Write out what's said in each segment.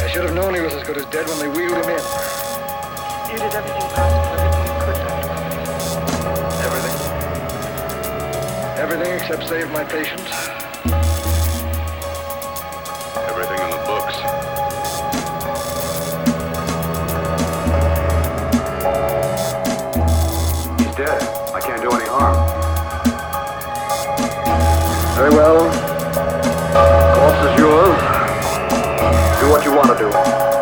should have known he was as good as dead when they wheeled him in. You did everything possible, everything you could, Doctor. Everything. Everything except save my patients. Everything in the books. He's dead. I can't do any harm. Very well. Corpse is yours. Do what you want to do.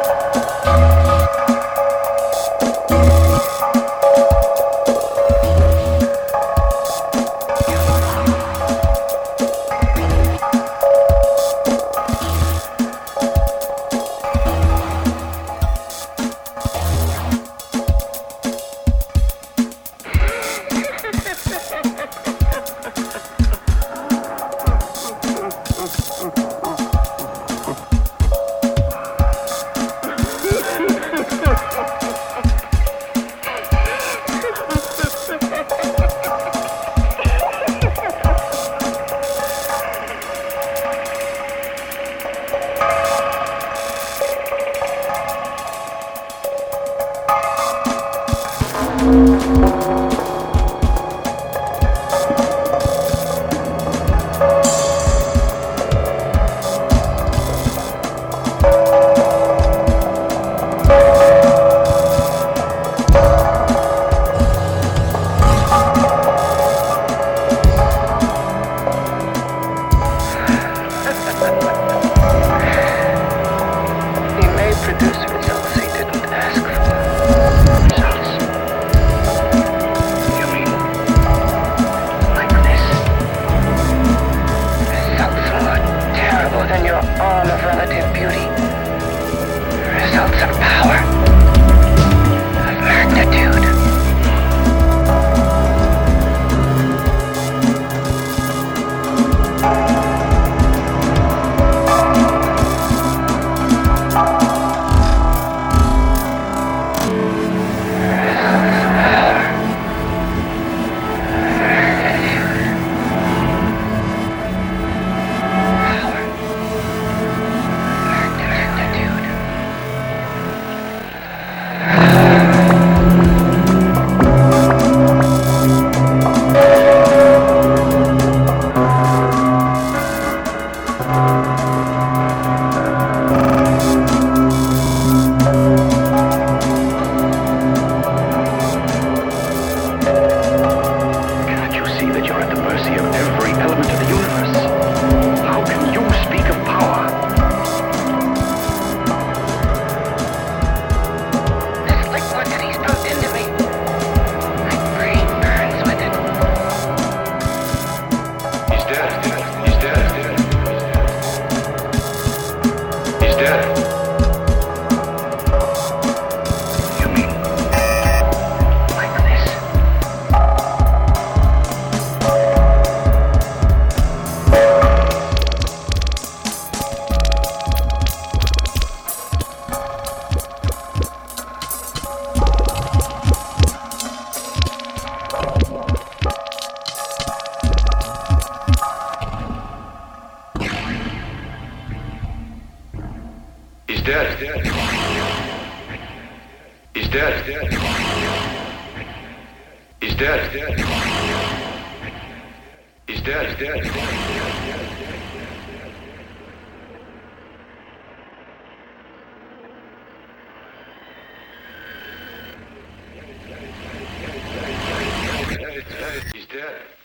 He's dead. He's dead. He's dead. He's dead. He's dead.